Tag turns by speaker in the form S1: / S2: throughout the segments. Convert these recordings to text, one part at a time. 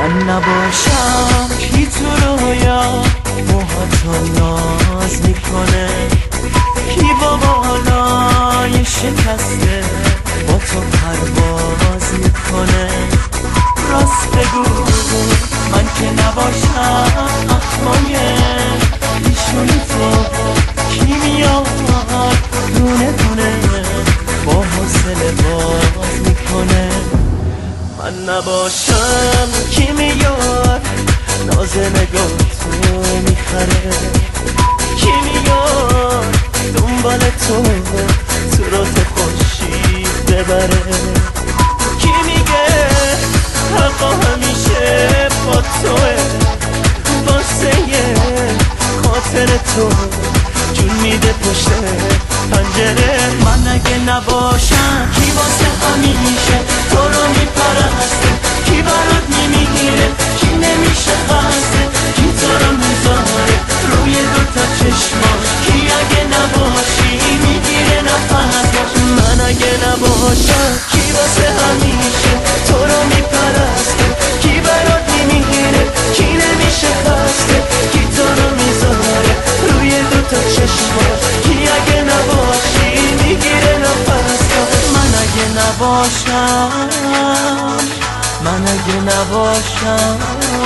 S1: من نباشم کی تو رویا موهاتو ناز میکنه، کی با بالای شکسته با تو پرواز میکنه. راست بگو من که نباشم اخمای ایشونی تو کی میاد دونه دونه با حوصله باز میکنه. من نباشم کی میاد ناز نگاه تو میخره، کی میاد دنبال تو رو تو خوشی ببره، کی میگه حقا همیشه با توه واسه خاطر تو جون میده پشت پنجره. من اگه نباشم کی واسه همیشه تو رو میپرسته، کی برات میمیره، کی نمیشه خسته، کی تو رو میذاره روی دوتا چشماش، کی اگه نباشی میگیره نفسش. من اگه نباشم کی واسه همیشه تو رو میپرسته، کی برات میمیره، کی نمیشه خسته، کی تو رو میذاره روی دوتا چشماش، کی اگه نباشی میگیره نفسش. من اگه نباشم، من اگه نباشم،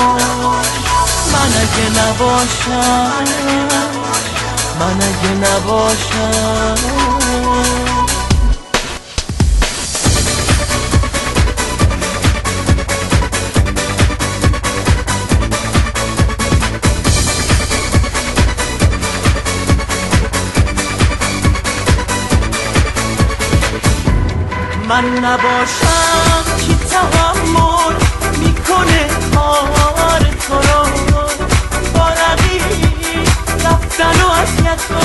S1: من اگه نباشم، من اگه نباشم. من نباشم کی تحمل میکنه کار تو رو، با رقیب رفتن و اذیت و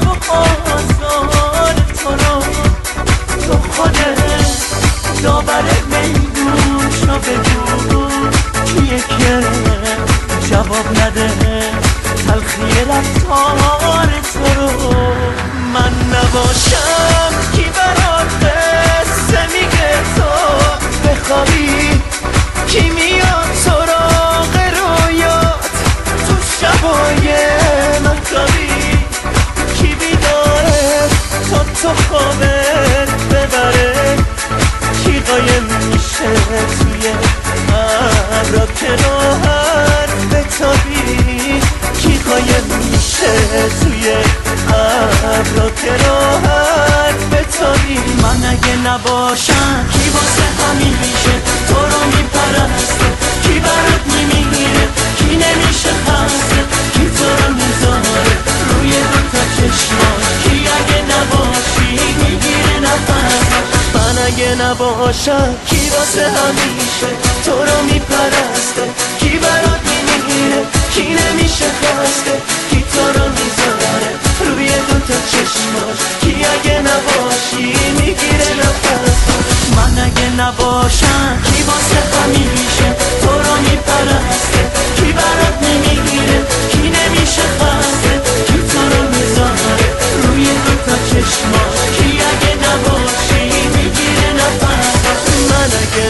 S1: آزار تو رو. تو خودت داور میدون شو بگو کیه که جواب نده تلخی رفتار تو رو. من نباشم کی برات قصه میگه تو بخوابی، کی میاد سراغ رویات تو شبای مهتابی، کی بیداره تا تو خوابت ببره، کی قایم میشه توی ابرا که راحت بتابی، کی قایم میشه توی ابرا که راحت بتابی. من اگه نباشم کی واسه همیشه تو رو میپرسته، کی برات میمیره، کی نمیشه خسته، کی تو رو میذاره روی دوتا چشماش، کی اگه نباشی میگیره نفسش. من اگه نباشم کی واسه همیشه تو رو میپرسته، کی برات میمیره، کی نمیشه خسته، کی تو رو میذاره روی دوتا چشماش، کی اگه نباشی میگیره نفسش. من اگه نباشم کی واسه همیشه تو رو میپرسته، کی برات میمیره، کی نمیشه خسته، کی تو رو میذاره روی دوتا چشماش، کی اگه نباشی میگیره نفسش. من اگه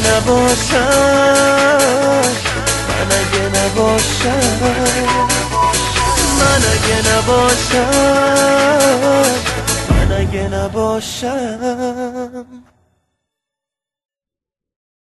S1: نباشم، من اگه نباشم، من اگه نباشم، من اگه نباشم.